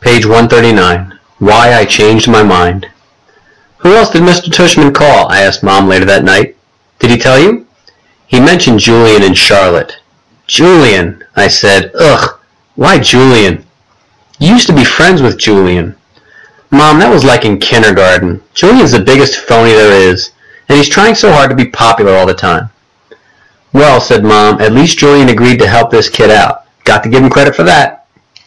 Page 139. Why I Changed My Mind. Who else did Mr. Tushman call? I asked Mom later that night. Did he tell you? He mentioned Julian and Charlotte. Julian, I said. Ugh, why Julian? You used to be friends with Julian. Mom, that was like in kindergarten. Julian's the biggest phony there is, and he's trying so hard to be popular all the time. Well, said Mom, at least Julian agreed to help this kid out. Got to give him credit for that.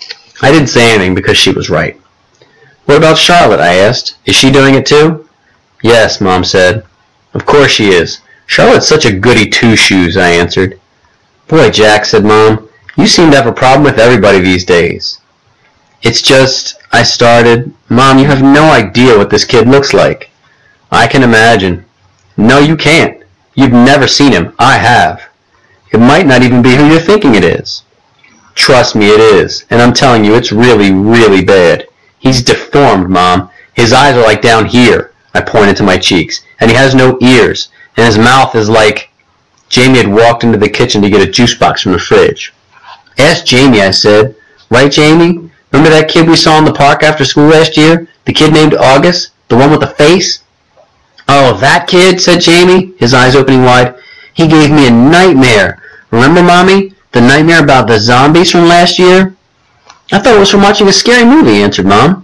I didn't say anything because she was right. What about Charlotte? I asked. Is she doing it too? Yes, Mom said. Of course she is. Charlotte's such a goody two-shoes, I answered. Boy, Jack, said Mom, you seem to have a problem with everybody these days. It's just, I started. Mom, you have no idea what this kid looks like. I can imagine. No, you can't. You've never seen him. I have. It might not even be who you're thinking it is. Trust me, it is. And I'm telling you, it's really, really bad. He's deformed, Mom. His eyes are like down here. I pointed to my cheeks. And he has no ears. And his mouth is like... Jamie had walked into the kitchen to get a juice box from the fridge. Ask Jamie, I said. Right, Jamie? Remember that kid we saw in the park after school last year? The kid named August? The one with the face? Oh, that kid, said Jamie, his eyes opening wide. He gave me a nightmare. Remember, Mommy? The nightmare about the zombies from last year? I thought it was from watching a scary movie, answered Mom.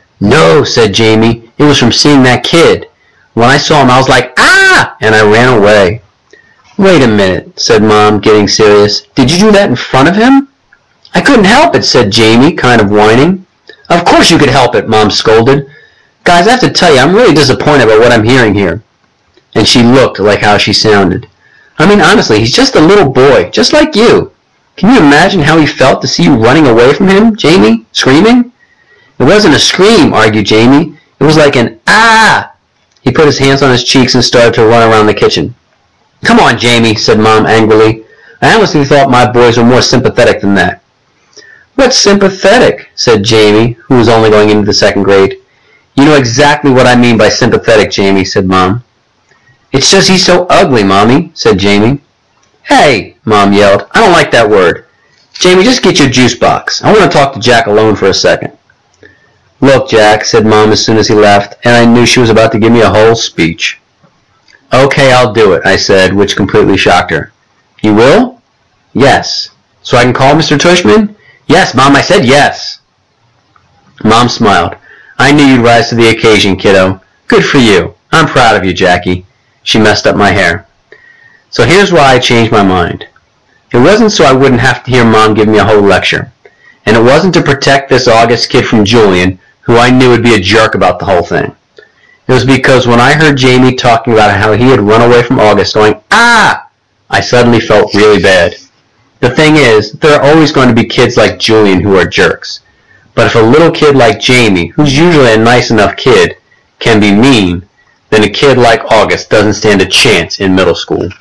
No, said Jamie. It was from seeing that kid. When I saw him, I was like, ah! And I ran away. Wait a minute, said Mom, getting serious. Did you do that in front of him? I couldn't help it, said Jamie, kind of whining. Of course you could help it, Mom scolded. Guys, I have to tell you, I'm really disappointed about what I'm hearing here. And she looked like how she sounded. I mean, honestly, he's just a little boy, just like you. Can you imagine how he felt to see you running away from him, Jamie, screaming? It wasn't a scream, argued Jamie. It was like an ah! He put his hands on his cheeks and started to run around the kitchen. Come on, Jamie, said Mom angrily. I honestly thought my boys were more sympathetic than that. What's sympathetic? Said Jamie, who was only going into the second grade. You know exactly what I mean by sympathetic, Jamie, said Mom. It's just he's so ugly, Mommy, said Jamie. Hey, Mom yelled, I don't like that word. Jamie, just get your juice box. I want to talk to Jack alone for a second. Look, Jack, said Mom as soon as he left, and I knew she was about to give me a whole speech. Okay, I'll do it, I said, which completely shocked her. You will? Yes. So I can call Mr. Tushman? Yes, Mom, I said yes. Mom smiled. I knew you'd rise to the occasion, kiddo. Good for you. I'm proud of you, Jackie. She messed up my hair. So here's why I changed my mind. It wasn't so I wouldn't have to hear Mom give me a whole lecture. And it wasn't to protect this August kid from Julian, who I knew would be a jerk about the whole thing. It was because when I heard Jamie talking about how he had run away from August going, ah! I suddenly felt really bad. The thing is, there are always going to be kids like Julian who are jerks. But if a little kid like Jamie, who's usually a nice enough kid, can be mean, then a kid like August doesn't stand a chance in middle school.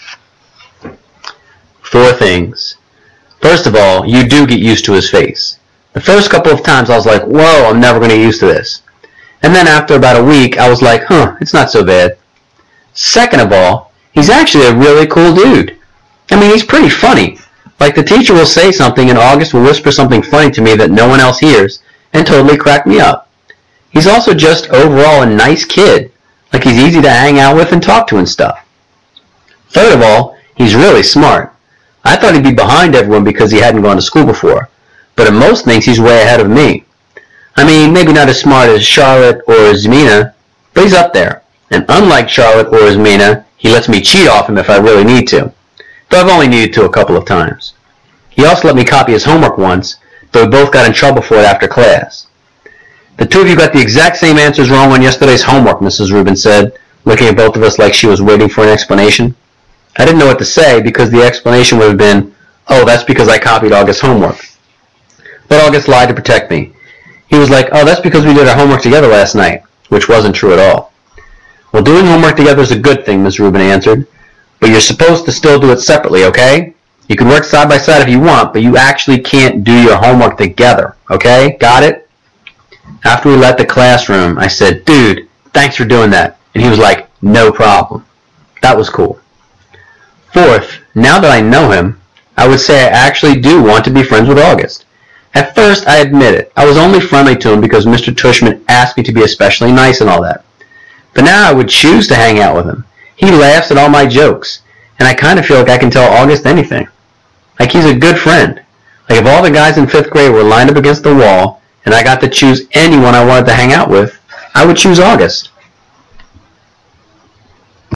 4 things. First of all, you do get used to his face. The first couple of times I was like, whoa, I'm never going to get used to this. And then after about a week, I was like, it's not so bad. Second of all, he's actually a really cool dude. I mean, he's pretty funny. Like the teacher will say something and August will whisper something funny to me that no one else hears and totally crack me up. He's also just overall a nice kid. Like he's easy to hang out with and talk to and stuff. Third of all, he's really smart. I thought he'd be behind everyone because he hadn't gone to school before. But in most things, he's way ahead of me. I mean, maybe not as smart as Charlotte or as Mina, but he's up there. And unlike Charlotte or as Mina, he lets me cheat off him if I really need to. Though I've only needed to a couple of times. He also let me copy his homework once, though we both got in trouble for it after class. The two of you got the exact same answers wrong on yesterday's homework, Mrs. Rubin said, looking at both of us like she was waiting for an explanation. I didn't know what to say because the explanation would have been, oh, that's because I copied August's homework. But August lied to protect me. He was like, oh, that's because we did our homework together last night, which wasn't true at all. Well, doing homework together is a good thing, Ms. Rubin answered, but you're supposed to still do it separately, okay? You can work side by side if you want, but you actually can't do your homework together, okay? Got it? After we left the classroom, I said, dude, thanks for doing that. And he was like, no problem. That was cool. Fourth, now that I know him, I would say I actually do want to be friends with August. At first, I admit it, I was only friendly to him because Mr. Tushman asked me to be especially nice and all that. But now I would choose to hang out with him. He laughs at all my jokes, and I kind of feel like I can tell August anything. Like he's a good friend. Like if all the guys in 5th grade were lined up against the wall, and I got to choose anyone I wanted to hang out with, I would choose August.